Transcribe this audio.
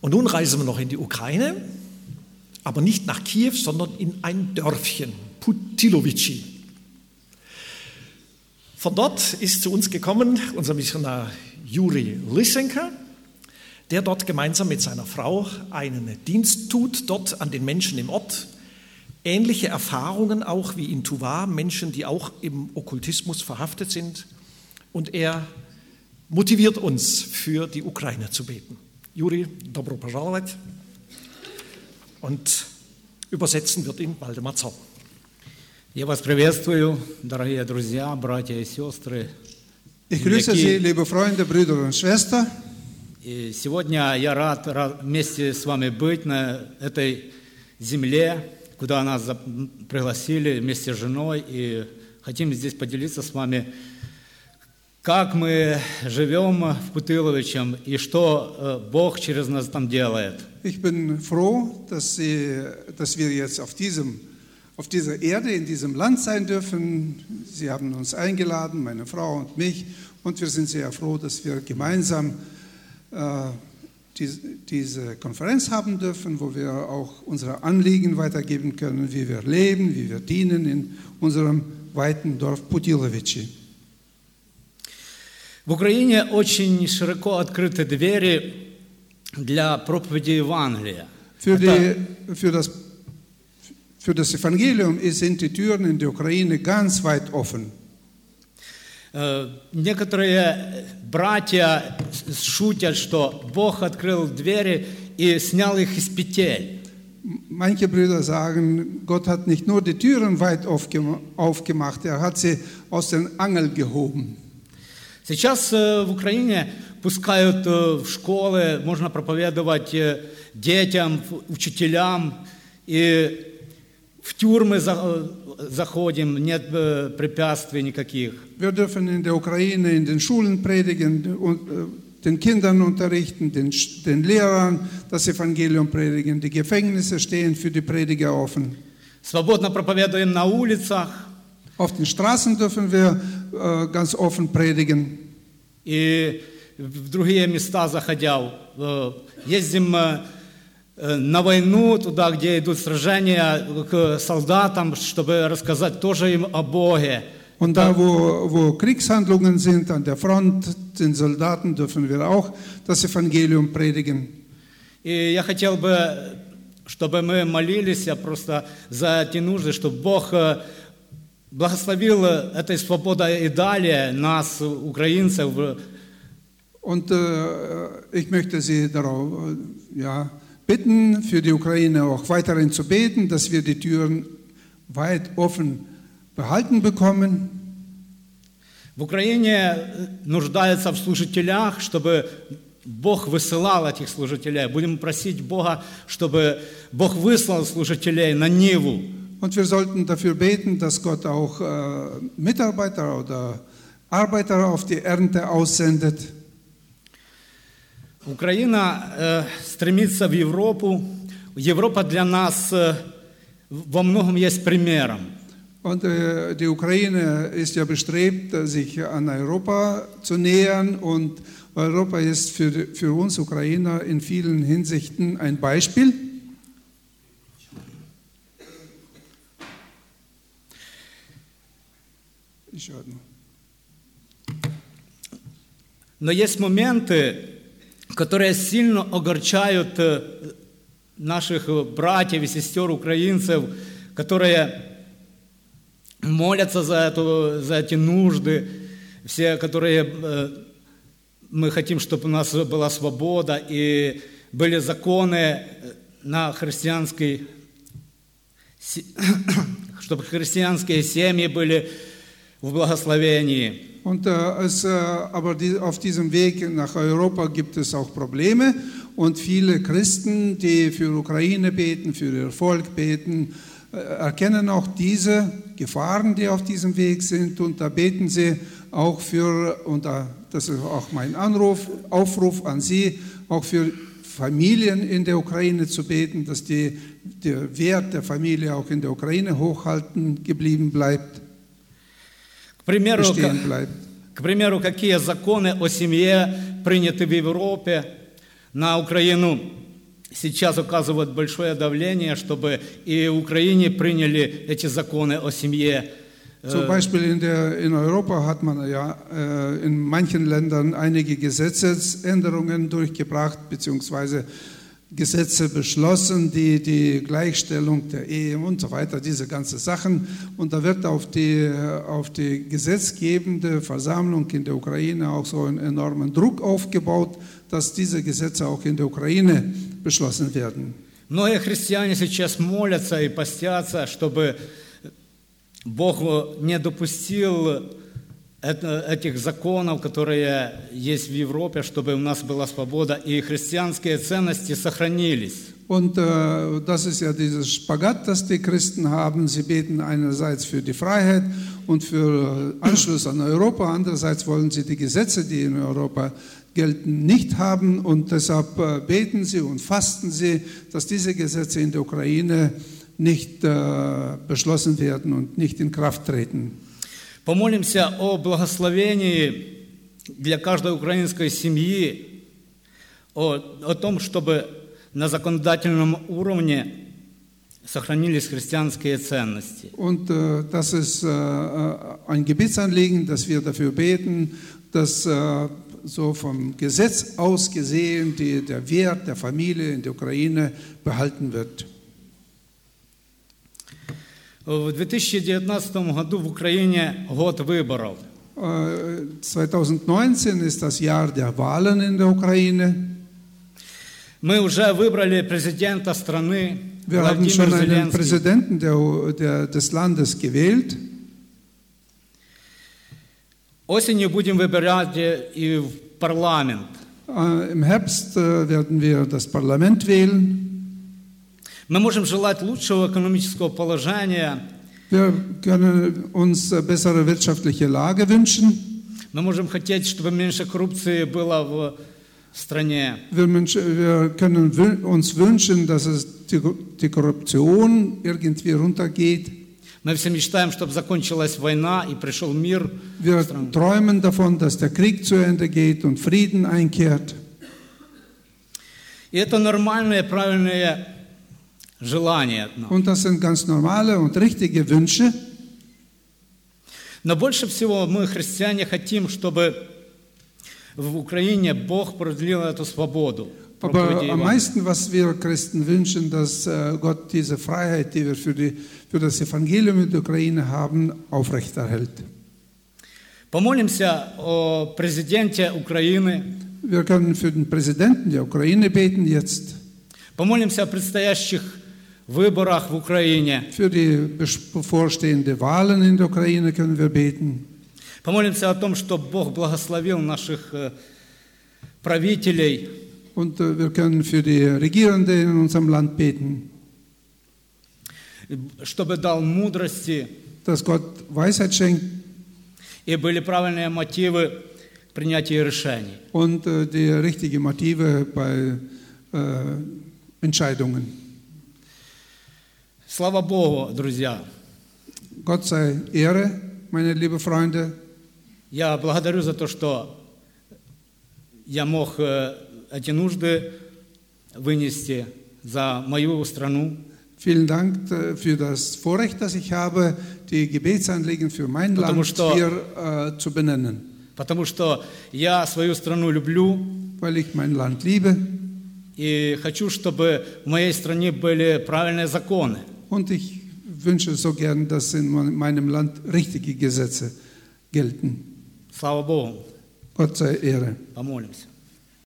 Und nun reisen wir noch in die Ukraine, aber nicht nach Kiew, sondern in ein Dörfchen, Putilovichi. Von dort ist zu uns gekommen unser Missionar Juri Lysenko, der dort gemeinsam mit seiner Frau einen Dienst tut, dort an den Menschen im Ort. Ähnliche Erfahrungen auch wie in Tuva, Menschen, die auch im Okkultismus verhaftet sind. Und er motiviert uns, für die Ukraine zu beten. Juri, добро пожаловать. Und übersetzen wird ihn Waldemar Zorn. Я вас приветствую, дорогие друзья, братья и сестры. Ich grüße Sie, liebe Freunde, Brüder und Schwestern. И сегодня я рад вместе с вами быть на этой земле, куда нас пригласили вместе с женой. И хотим здесь поделиться с вами, как мы живем в Путиловичем и что Бог через нас там делает. Ich bin froh, dass wir jetzt auf dieser Erde, in diesem Land sein dürfen. Sie haben uns eingeladen, meine Frau und mich, und wir sind sehr froh, dass wir gemeinsam diese Konferenz haben dürfen, wo wir auch unsere Anliegen weitergeben können, wie wir leben, wie wir dienen in unserem weiten Dorf Putilovичи. В Украине очень широко открыты двери для проповеди Евангелия. Für das Evangelium sind die Türen in der Ukraine ganz weit offen. Некоторые братья шутят, что Бог открыл двери и снял их из петель. Manche Brüder sagen, Gott hat nicht nur die Türen weit aufgemacht, er hat sie aus den Angeln gehoben. Сейчас в Украине пускают в школы, можно проповедовать детям, учителям, и в тюрьмы заходим, нет препятствий никаких. Wir dürfen in der Ukraine in den Schulen predigen und den Kindern unterrichten, den Lehrern das Evangelium predigen. Die Gefängnisse stehen für die Prediger offen. Свободно проповедуем на улицах. Auf den Straßen dürfen wir ganz offen predigen. И в другие места заходя, ездим на войну, туда, где идут сражения, к солдатам, чтобы рассказать тоже им о Боге. Und da, wo Kriegshandlungen sind, an der Front, den Soldaten, dürfen wir auch das Evangelium predigen. И я хотел бы, чтобы мы молились просто за эти нужды, чтобы Бог благословил этой свободой и далее нас, украинцев. Und ich möchte Sie darauf bitten, für die Ukraine auch weiterhin zu beten, dass wir die Türen weit offen behalten bekommen. В Украине нуждаются в служителях, чтобы Бог высылал этих служителей. Будем просить Бога, чтобы Бог выслал служителей на Ниву. Und wir sollten dafür beten, dass Gott auch Mitarbeiter oder Arbeiter auf die Ernte aussendet. Украина стремится в Европу. Европа для нас во многом есть примером. Und die Ukraine ist ja bestrebt, sich an Europa zu nähern. Und Europa ist für uns Ukrainer in vielen Hinsichten ein Beispiel. Но есть моменты, которые сильно огорчают наших братьев и сестер украинцев, которые молятся за эти нужды, все, которые мы хотим, чтобы у нас была свобода и были законы на христианской, чтобы христианские семьи были в благословении. Und aber auf diesem Weg nach Europa gibt es auch Probleme, und viele Christen, die für Ukraine beten, für ihr Volk beten, erkennen auch diese Gefahren, die auf diesem Weg sind, und da beten sie auch das ist auch mein Aufruf an Sie, auch für Familien in der Ukraine zu beten, dass der Wert der Familie auch in der Ukraine hochhalten geblieben bleibt. К примеру, какие законы о семье приняты в Европе на Украину сейчас оказывают большое давление, чтобы и в Украине приняли эти законы о семье. Zum Beispiel in Europa hat man ja in manchen Ländern einige Gesetzesänderungen durchgebracht, beziehungsweise Gesetze beschlossen, die Gleichstellung der Ehe und so weiter, diese ganzen Sachen. Und da wird auf die gesetzgebende Versammlung in der Ukraine auch so einen enormen Druck aufgebaut, dass diese Gesetze auch in der Ukraine beschlossen werden. Многие христиане сейчас молятся и постятся, чтобы Бог не допустил этих законов, которые есть в Европе, чтобы у нас была свобода и христианские ценности сохранились. Und das ist ja dieses Spagat, das die Christen haben. Sie beten einerseits für die Freiheit und für Anschluss an Europa, andererseits wollen sie die Gesetze, die in Europa gelten, nicht haben und deshalb beten sie und fasten sie, dass diese Gesetze in der Ukraine nicht beschlossen werden und nicht in Kraft treten. Помолимся о благословении для каждой украинской семьи, о том, чтобы на законодательном уровне сохранились христианские ценности. Und das ist ein Gebetsanliegen, dass wir dafür beten, dass so vom Gesetz aus gesehen der Wert der Familie in der Ukraine behalten wird. В 2019 году в Украине год выборов. 2019 ist das Jahr der Wahlen in der Ukraine. Мы уже выбрали президента страны, Wir haben schon Владимир einen Зеленский. Präsidenten des Landes gewählt. Осенью будем выбирать и в парламент. Im Herbst werden wir das Parlament wählen. Мы можем желать лучшего экономического положения. Wir können uns bessere wirtschaftliche Lage wünschen. Мы можем хотеть, чтобы меньше коррупции было в стране. Wir können uns wünschen, dass es die Korruption irgendwie runtergeht. Мы все мечтаем, чтобы закончилась война и пришел мир в Wir страну. träumen davon, dass der Krieg zu Ende geht und Frieden einkehrt. И это нормальные, правильные желания от нас. Und das sind ganz normale und richtige Wünsche. Но больше всего мы, христиане, хотим, чтобы в Украине Бог продлил эту свободу. Aber am meisten, was wir Christen wünschen, dass Gott diese Freiheit, die wir für das Evangelium in der Ukraine haben, aufrechterhält. Помолимся о президенте Украины. Wir können für den Präsidenten der Ukraine beten jetzt. Помолимся о предстоящих выборах в Украине. Für die bevorstehenden Wahlen in der Ukraine können wir beten. Помолимся о том, чтобы Бог благословил наших правителей. Und wir können für die Regierenden in unserem Land beten, чтобы дал мудрости dass Gott Weisheit schenkt и были правильные мотивы принятия решений. und die richtigen Motive bei Entscheidungen. Слава Богу, друзья! Gott sei Ehre, meine lieben Freunde. Я благодарю за то, что я мог эти нужды вынести за мою страну. Vielen Dank für das Vorrecht, das ich habe, die Gebetsanliegen für mein Land hier zu benennen. Потому что я свою страну люблю. Weil ich mein Land liebe. И хочу, чтобы в моей стране были правильные законы. Und ich wünsche so gern, dass in meinem Land richtige Gesetze gelten. Слава Богу. Gott sei Ehre. Помолимся.